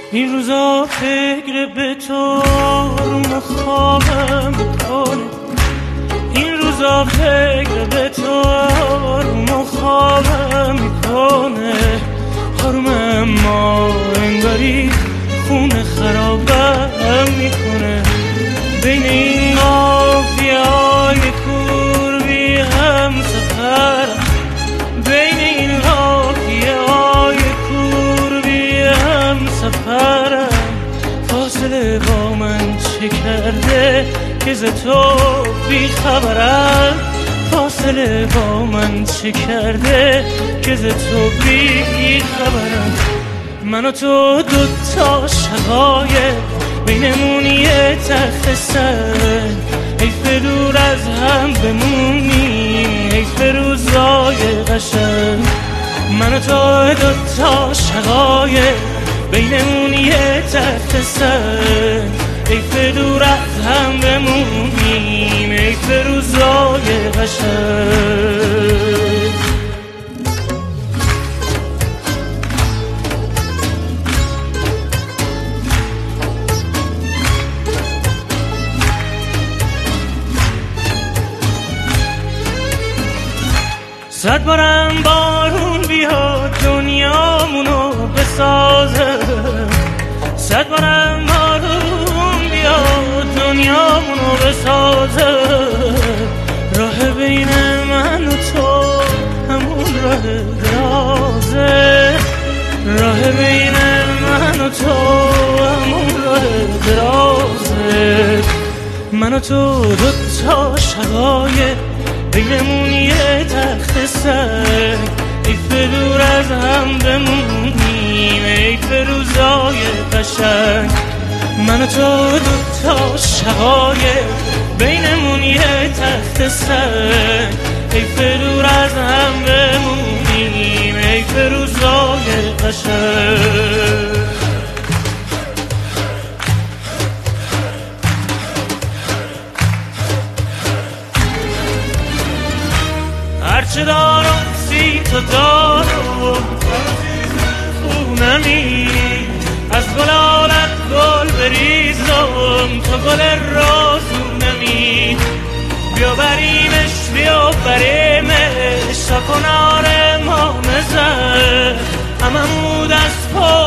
این روزا فکر به تو رو خوابم میکنه، این روزا فکر به تو رو خوابم میکنه. حرمم ما انگاری خونه خرابم میکنه. بین این قافیه‌های کوربی هم سفرم، بین این قافیه‌های کوربی هم سفرم. فاصله با من چه کرده که ز تو بی خبرم، فاصله با من چه کرده که ز تو بی خبرم. من و تو دوتا شقایق بینمون یه تخت سر، حیف دور از هم بمونیم، حیف روزای قشنگ. من و تو دوتا شقایق بینمون یه تخت سر، حیف دور از هم بمونیم، حیف روزای قشنگ. صد بارم بارون بیاد دنیامونو بسازه، صد بارم بارون بیاد دنیامونو بسازه. راه بین من و تو همون راه درازه، راه بین من و تو همون راه درازه. من و تو دوتا شقایق بینمون یه تخت سر، حیف دور از هم بمونیم، حیف روزای قشنگ. من و تو دوتا شقایق بینمون یه تخت سر، حیف دور از هم بمونیم، حیف روزای قشنگ. هرچه دارم سی تو دارم، خونمی از گلالت گل بریزم، تو گل رازونمی. بیا بریمش بیا بریمش تا کنار ما نزد، هممون از پا